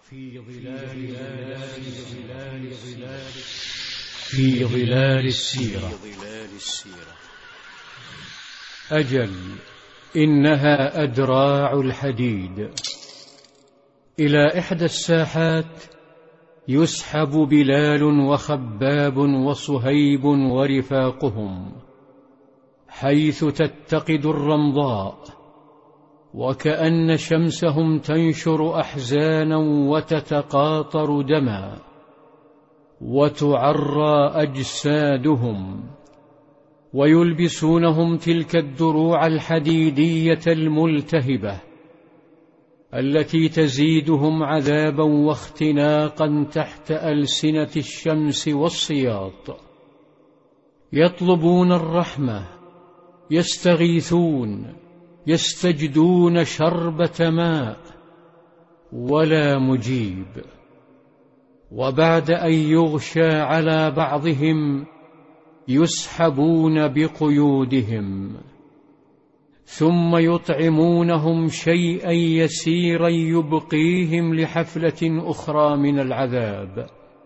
في ظلال السيرة. أجل إنها أدراع الحديد. إلى إحدى الساحات يسحب بلال وخباب وصهيب ورفاقهم، حيث تتقد الرمضاء، وكأن شمسهم تنشر أحزانا وتتقاطر دما، وتعرى أجسادهم، ويلبسونهم تلك الدروع الحديدية الملتهبة التي تزيدهم عذابا واختناقا تحت ألسنة الشمس والصياط. يطلبون الرحمة، يستغيثون، يستجدون شربة ماء، ولا مجيب. وبعد أن يغشى على بعضهم يسحبون بقيودهم، ثم يطعمونهم شيئا يسيرا يبقيهم لحفلة أخرى من العذاب.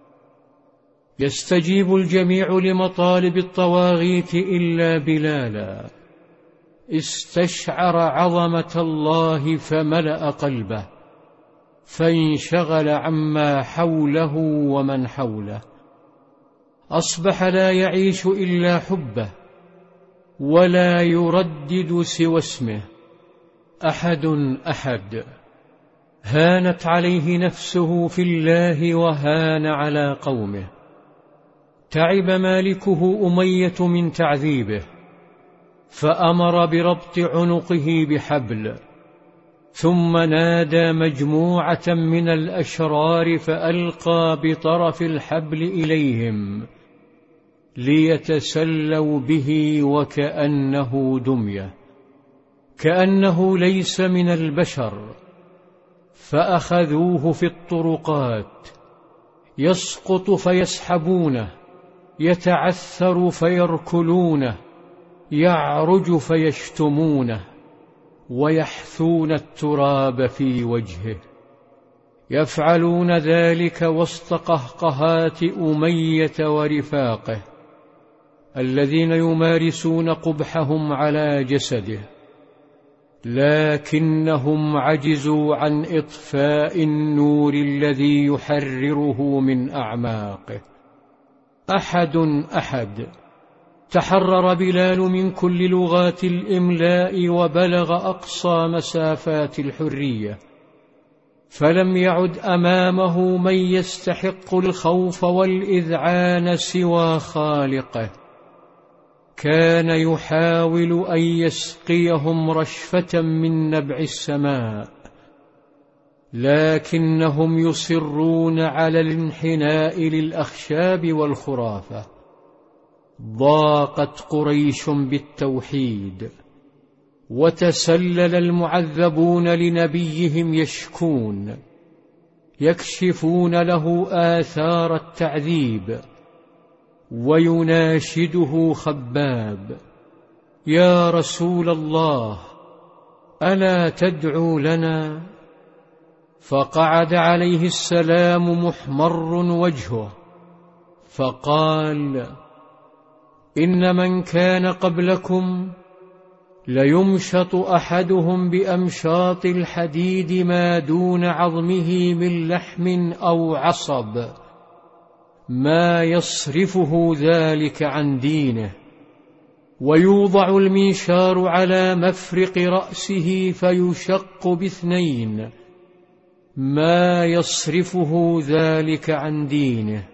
يستجيب الجميع لمطالب الطواغيت إلا بلالا، استشعر عظمة الله فملأ قلبه، فانشغل عما حوله ومن حوله. أصبح لا يعيش إلا حبه، ولا يردد سوى اسمه أحد أحد. هانت عليه نفسه في الله وهان على قومه. تعب مالكه أمية من تعذيبه، فأمر بربط عنقه بحبل، ثم نادى مجموعة من الأشرار فألقى بطرف الحبل إليهم ليتسلوا به، وكأنه دمية، كأنه ليس من البشر. فأخذوه في الطرقات، يسقط فيسحبونه، يتعثر فيركلونه، يعرج فيشتمونه، ويحثون التراب في وجهه. يفعلون ذلك وسط قهقهات أمية ورفاقه الذين يمارسون قبحهم على جسده، لكنهم عجزوا عن إطفاء النور الذي يحرره من أعماقه. أحد أحد. تحرر بلال من كل لغات الإملاء وبلغ أقصى مسافات الحرية، فلم يعد أمامه من يستحق الخوف والإذعان سوى خالقه. كان يحاول أن يسقيهم رشفة من نبع السماء، لكنهم يصرون على الانحناء للأخشاب والخرافة. ضاقت قريش بالتوحيد، وتسلل المعذبون لنبيهم يشكون، يكشفون له آثار التعذيب. ويناشده خباب: يا رسول الله، ألا تدعو لنا؟ فقعد عليه السلام محمر وجهه، فقال: إن من كان قبلكم ليمشط أحدهم بأمشاط الحديد ما دون عظمه من لحم أو عصب، ما يصرفه ذلك عن دينه. ويوضع المنشار على مفرق رأسه فيشق باثنين، ما يصرفه ذلك عن دينه.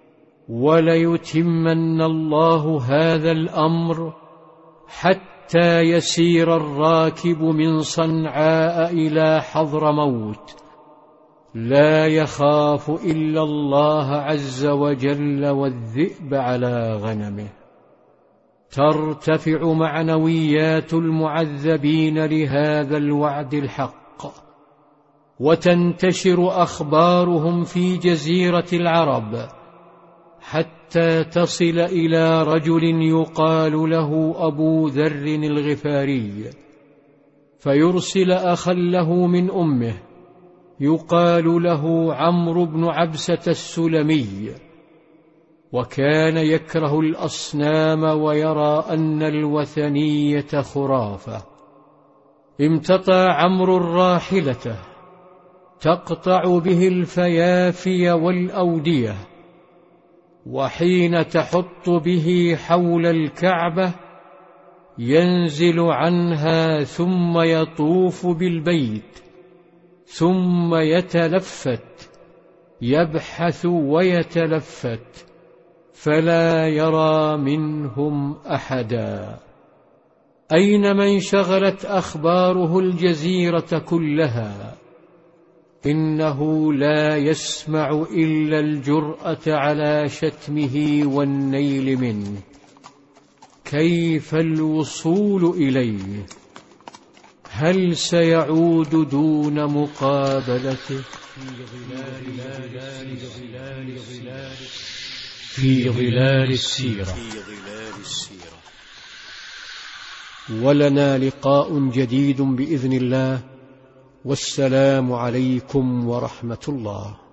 وليتمن الله هذا الأمر حتى يسير الراكب من صنعاء إلى حضرموت، لا يخاف إلا الله عز وجل والذئب على غنمه. ترتفع معنويات المعذبين لهذا الوعد الحق، وتنتشر أخبارهم في جزيرة العرب، حتى تصل إلى رجل يقال له أبو ذر الغفاري، فيرسل أخا له من أمه يقال له عمرو بن عبسة السلمي، وكان يكره الأصنام ويرى أن الوثنية خرافة. امتطى عمرو راحلته تقطع به الفيافي والأودية، وحين تحط به حول الكعبة ينزل عنها ثم يطوف بالبيت، ثم يتلفت، يبحث ويتلفت، فلا يرى منهم أحدا. أين من شغلت أخباره الجزيرة كلها؟ إنه لا يسمع إلا الجرأة على شتمه والنيل منه. كيف الوصول إليه؟ هل سيعود دون مقابلته؟ في ظلال السيرة. ولنا لقاء جديد بإذن الله، والسلام عليكم ورحمة الله.